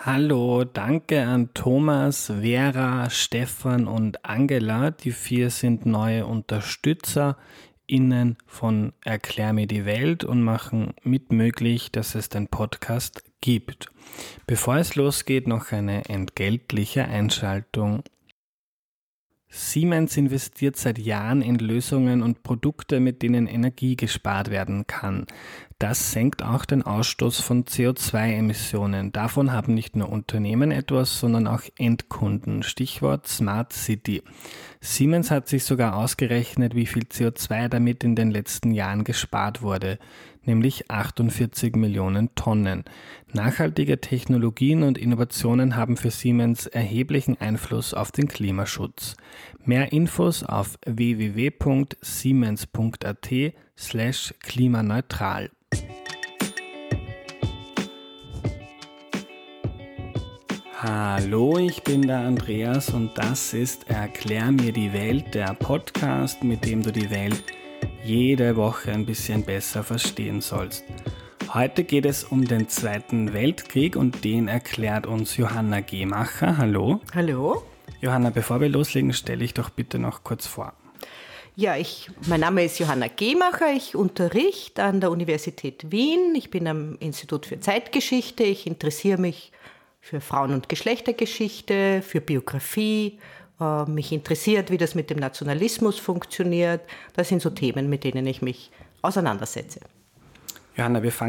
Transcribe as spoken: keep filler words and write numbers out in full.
Hallo, danke an Thomas, Vera, Stefan und Angela. Die vier sind neue UnterstützerInnen von Erklär mir die Welt und machen mit möglich, dass es den Podcast gibt. Bevor es losgeht, noch eine entgeltliche Einschaltung. Siemens investiert seit Jahren in Lösungen und Produkte, mit denen Energie gespart werden kann. Das senkt auch den Ausstoß von C O zwei Emissionen. Davon haben nicht nur Unternehmen etwas, sondern auch Endkunden. Stichwort Smart City. Siemens hat sich sogar ausgerechnet, wie viel C O zwei damit in den letzten Jahren gespart wurde, nämlich achtundvierzig Millionen Tonnen. Nachhaltige Technologien und Innovationen haben für Siemens erheblichen Einfluss auf den Klimaschutz. Mehr Infos auf w w w punkt siemens punkt a t slash klimaneutral. Hallo, ich bin der Andreas und das ist Erklär mir die Welt, der Podcast, mit dem du die Welt jede Woche ein bisschen besser verstehen sollst. Heute geht es um den Zweiten Weltkrieg und den erklärt uns Johanna Gehmacher. Hallo. Hallo. Johanna, bevor wir loslegen, stelle ich doch bitte noch kurz vor. Ja, ich, mein Name ist Johanna Gehmacher, ich unterrichte an der Universität Wien. Ich bin am Institut für Zeitgeschichte, ich interessiere mich für Frauen- und Geschlechtergeschichte, für Biografie. Äh, mich interessiert, wie das mit dem Nationalismus funktioniert. Das sind so Themen, mit denen ich mich auseinandersetze. Johanna, wir fangen